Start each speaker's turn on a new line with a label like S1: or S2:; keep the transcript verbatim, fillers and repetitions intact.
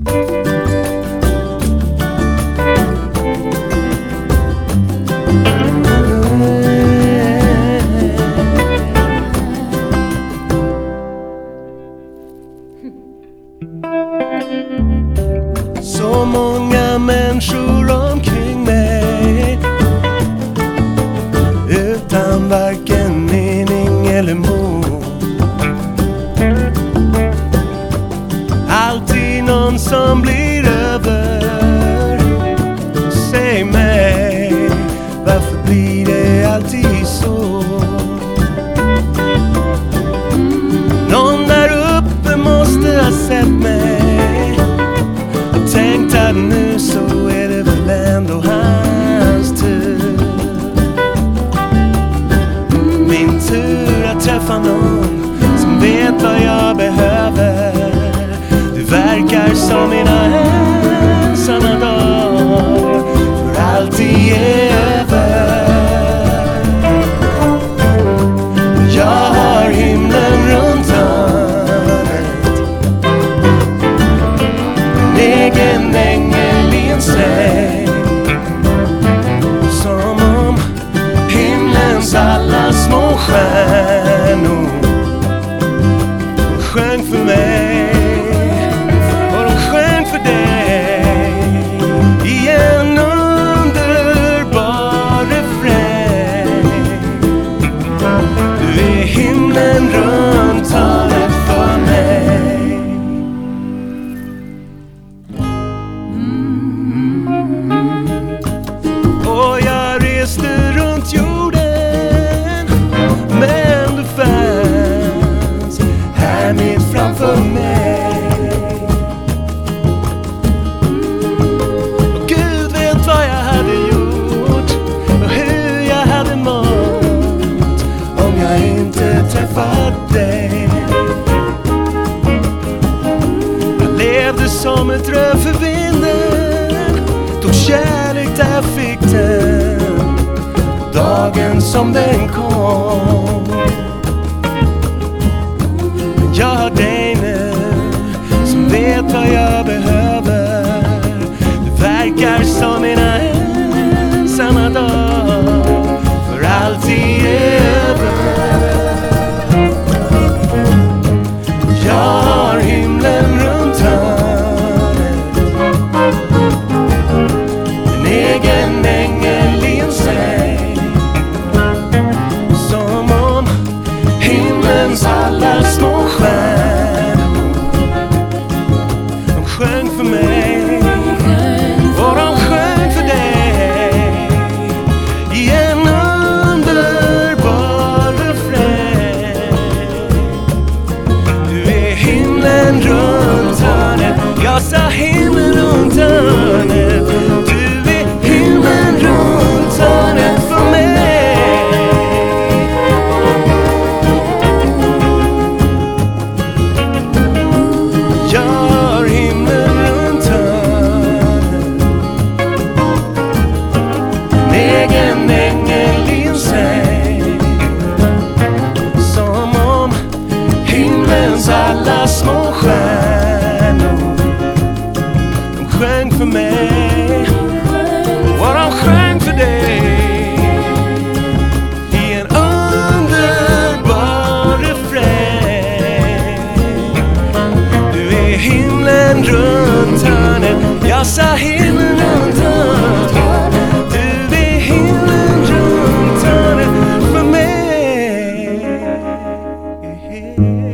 S1: Så många människor omkring mig utan varken mening eller mål. Alltid någon som blir över. Säg mig, varför blir det alltid så? Någon där uppe måste ha sett mig. Tänkt att nu så är det väl ändå hans tur. Min tur att träffa någon som vet vad jag behöver. Det verkar som mina ensamma dagar för alltid är över. Jag har himlen runt hörnet, en egen ängel i en säng. Som om himlens alla små stjärnor sjöng för mig och de sjöng för dig i en underbar refräng. Du är himlen runt hörnet för mig. Och jag reste runt jorden, men du fanns här mitt framför mig. Och Gud vet vad jag hade gjort och hur jag hade mått om jag inte träffat dig. Jag levde som ett rö för vinden, tog kärlek där jag fick den, dagen som den kom. Men jag har dig nu som vet vad jag behöver. Det verkar som mina ensamma dagar för alltid är över. Jag har himlen runt hörnet, en egen ängel i en säng. Som om himlens alla små stjärnor de sjöng för mig och de sjöng för dig i en underbar refräng. Du är himlen runt hörnet, jag sa himlen runt hörnet. Du är himlen runt hörnet för mig. Jag har himlen runt hörnet, en egen ängel i en säng. Som om himlens alla små stjärnor de sjöng för mig och de sjöng för dig i en underbar refräng. Du är himlen runt hörnet, jag sa himlen runt hörnet. Du är himlen runt hörnet för mig.